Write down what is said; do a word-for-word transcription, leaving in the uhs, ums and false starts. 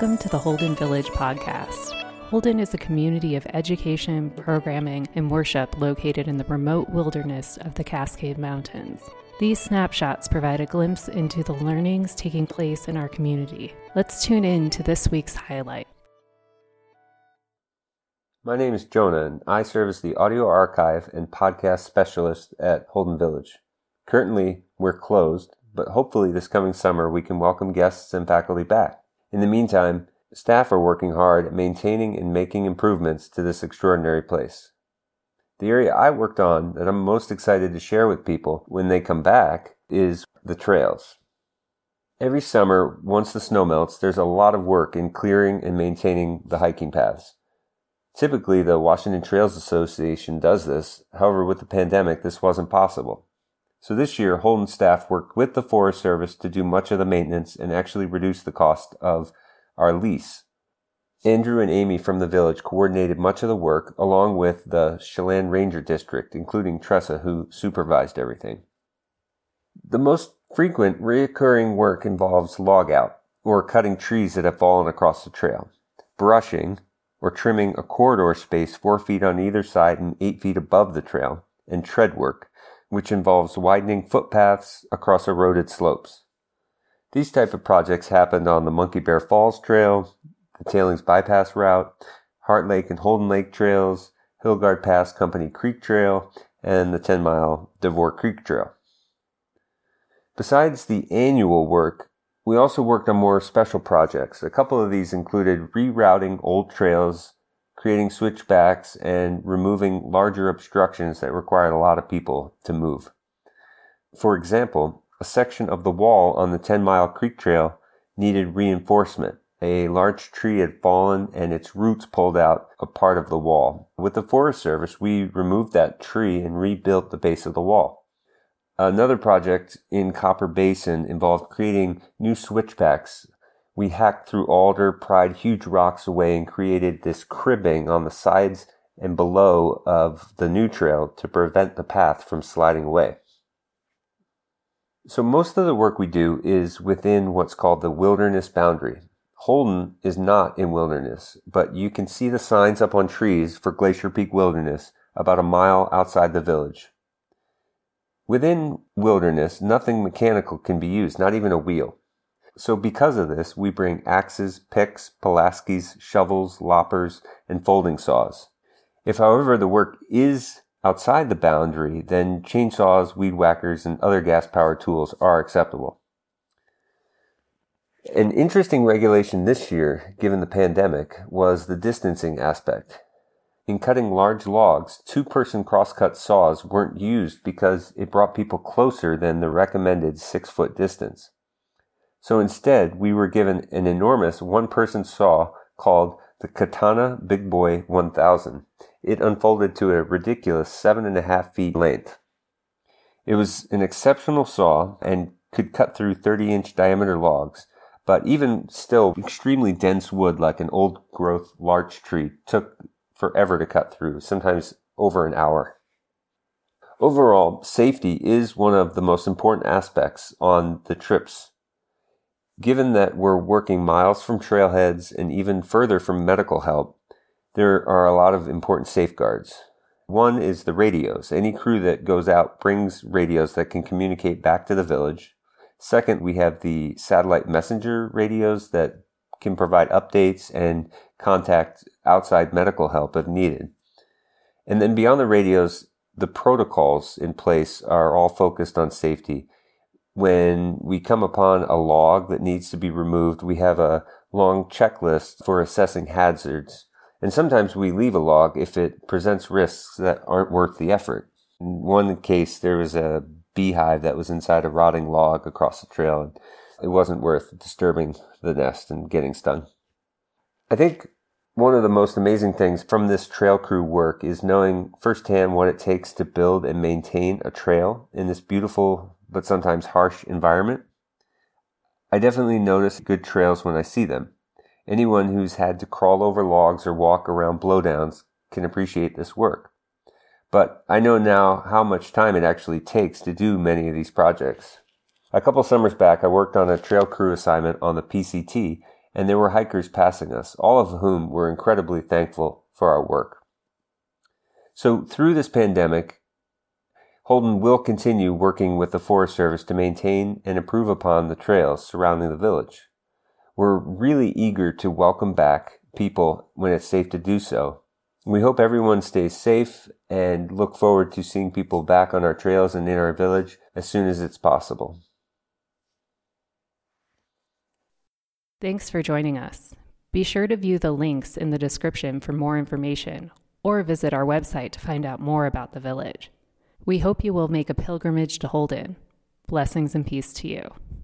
Welcome to the Holden Village podcast. Holden is a community of education, programming, and worship located in the remote wilderness of the Cascade Mountains. These snapshots provide a glimpse into the learnings taking place in our community. Let's tune in to this week's highlight. My name is Jonah, and I serve as the audio archive and podcast specialist at Holden Village. Currently, we're closed, but hopefully this coming summer we can welcome guests and faculty back. In the meantime, staff are working hard at maintaining and making improvements to this extraordinary place. The area I worked on that I'm most excited to share with people when they come back is the trails. Every summer, once the snow melts, there's a lot of work in clearing and maintaining the hiking paths. Typically, the Washington Trails Association does this. However, with the pandemic, this wasn't possible. So this year, Holden staff worked with the Forest Service to do much of the maintenance and actually reduce the cost of our lease. Andrew and Amy from the village coordinated much of the work, along with the Chelan Ranger District, including Tressa, who supervised everything. The most frequent reoccurring work involves log out, or cutting trees that have fallen across the trail, brushing, or trimming a corridor space four feet on either side and eight feet above the trail, and tread work, which involves widening footpaths across eroded slopes. These type of projects happened on the Monkey Bear Falls Trail, the Tailings Bypass Route, Heart Lake and Holden Lake Trails, Hillgard Pass Company Creek Trail, and the ten-mile Devore Creek Trail. Besides the annual work, we also worked on more special projects. A couple of these included rerouting old trails, creating switchbacks, and removing larger obstructions that required a lot of people to move. For example, a section of the wall on the ten-mile Creek Trail needed reinforcement. A large tree had fallen and its roots pulled out a part of the wall. With the Forest Service, we removed that tree and rebuilt the base of the wall. Another project in Copper Basin involved creating new switchbacks. We hacked through alder, pried huge rocks away, and created this cribbing on the sides and below of the new trail to prevent the path from sliding away. So most of the work we do is within what's called the wilderness boundary. Holden is not in wilderness, but you can see the signs up on trees for Glacier Peak Wilderness about a mile outside the village. Within wilderness, nothing mechanical can be used, not even a wheel. So because of this, we bring axes, picks, Pulaskis, shovels, loppers, and folding saws. If, however, the work is outside the boundary, then chainsaws, weed whackers, and other gas-powered tools are acceptable. An interesting regulation this year, given the pandemic, was the distancing aspect. In cutting large logs, two-person crosscut saws weren't used because it brought people closer than the recommended six-foot distance. So instead, we were given an enormous one-person saw called the Katana Big Boy one thousand. It unfolded to a ridiculous seven and a half feet length. It was an exceptional saw and could cut through thirty-inch diameter logs, but even still, extremely dense wood like an old-growth larch tree took forever to cut through, sometimes over an hour. Overall, safety is one of the most important aspects on the trips. Given that we're working miles from trailheads and even further from medical help, there are a lot of important safeguards. One is the radios. Any crew that goes out brings radios that can communicate back to the village. Second, we have the satellite messenger radios that can provide updates and contact outside medical help if needed. And then beyond the radios, the protocols in place are all focused on safety. When we come upon a log that needs to be removed, we have a long checklist for assessing hazards. And sometimes we leave a log if it presents risks that aren't worth the effort. In one case, there was a beehive that was inside a rotting log across the trail, and it wasn't worth disturbing the nest and getting stung. I think one of the most amazing things from this trail crew work is knowing firsthand what it takes to build and maintain a trail in this beautiful but sometimes harsh environment. I definitely notice good trails when I see them. Anyone who's had to crawl over logs or walk around blowdowns can appreciate this work. But I know now how much time it actually takes to do many of these projects. A couple summers back, I worked on a trail crew assignment on the P C T, and there were hikers passing us, all of whom were incredibly thankful for our work. So through this pandemic, Holden will continue working with the Forest Service to maintain and improve upon the trails surrounding the village. We're really eager to welcome back people when it's safe to do so. We hope everyone stays safe and look forward to seeing people back on our trails and in our village as soon as it's possible. Thanks for joining us. Be sure to view the links in the description for more information, or visit our website to find out more about the village. We hope you will make a pilgrimage to Holden. Blessings and peace to you.